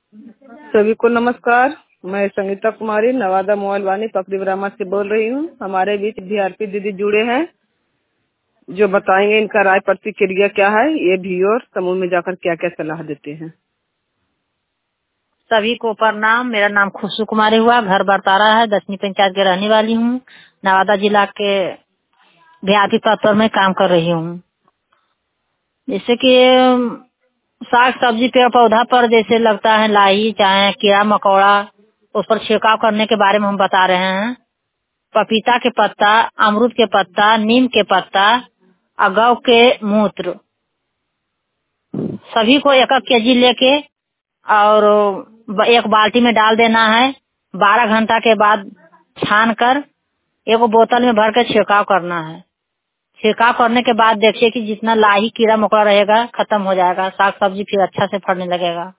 सभी को नमस्कार। मैं संगीता कुमारी नवादा मोबाइल वानी पकड़ी ब्राह्मण से बोल रही हूँ। हमारे बीच बीआरपी दीदी जुड़े हैं जो बताएंगे इनका राय प्रतिक्रिया क्या है, ये भी और समूह में जाकर क्या क्या सलाह देते हैं। सभी को प्रणाम। मेरा नाम खुशबू कुमारी हुआ, घर बरतारा है, 10वीं पंचायत के रहने वाली हूँ। नवादा जिला के बीआरपी पद में काम कर रही हूँ। जैसे कि साग सब्जी पेड़ पौधा पर जैसे लगता है लाही चाहे कीड़ा मकोड़ा, उस पर छिड़काव करने के बारे में हम बता रहे हैं। पपीता के पत्ता, अमरूद के पत्ता, नीम के पत्ता, गौ के मूत्र, सभी को 1-1 केजी लेके और एक बाल्टी में डाल देना है। 12 घंटा के बाद छान कर एक बोतल में भर कर छिड़काव करना है। छिड़काव करने के बाद देखिए कि जितना लाही कीड़ा मकोड़ा रहेगा खत्म हो जाएगा, साग सब्जी फिर अच्छा से फलने लगेगा।